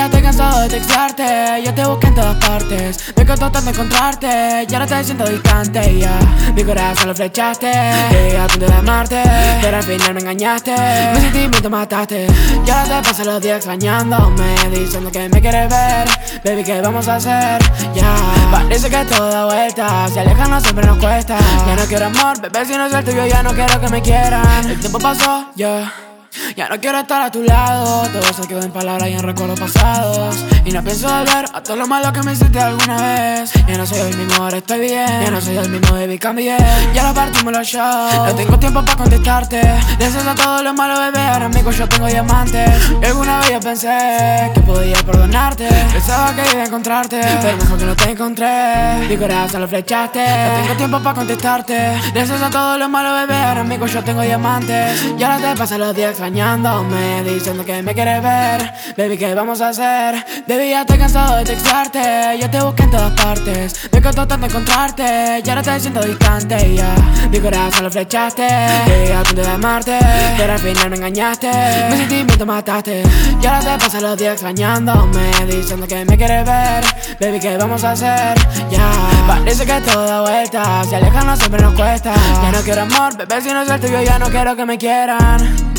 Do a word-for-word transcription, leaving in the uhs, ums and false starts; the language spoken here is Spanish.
estoy cansado de textearte, yo te busqué en todas partes. Me costó tanto encontrarte, ya no te siento distante, ya mi corazón lo flechaste, llegué a punto de amarte, pero al final me engañaste, mis sentimientos mataste. Y ahora te paso los días extrañándome, diciendo que me quieres ver. Baby, ¿qué vamos a hacer? Ya, parece que todo da vuelta, si alejarnos siempre nos cuesta. Ya no quiero amor, bebé, si no es el tuyo, ya no quiero que me quieran. El tiempo pasó, ya Ya no quiero estar a tu lado, todo se quedó en palabras y en recuerdos pasados. Y no pienso volver a todo lo malo que me hiciste alguna vez. Ya no soy el mismo, ahora estoy bien. Ya no soy el mismo, baby, cambié. Ya lo partimos los shows, no tengo tiempo para contestarte. Gracias a todo lo malo, bebé, ahora amigo yo tengo diamantes. Y alguna vez yo pensé que podía perdonarte, pensaba que iba a encontrarte, pero mejor que no te encontré. Mi corazón lo flechaste, no tengo tiempo para contestarte. Gracias a todo lo malo, bebé, ahora amigo yo tengo diamantes. Y ahora te pasan los días extrañándome, diciendo que me quieres ver. Baby, ¿qué vamos a hacer? Baby, ya estoy cansado de textearte, yo te busqué en todas partes. Me costó tanto encontrarte, ya no te siento distante, ya mi corazón lo flechaste, llegué al punto de amarte, pero al final me engañaste, mis sentimientos mataste. Y ahora te pasan los días extrañándome, diciendo que me quieres ver. Baby, ¿qué vamos a hacer? Ya, parece que todo da vuelta, si alejarnos siempre nos cuesta. Ya no quiero amor, bebé, si no es el tuyo, ya no quiero que me quieran.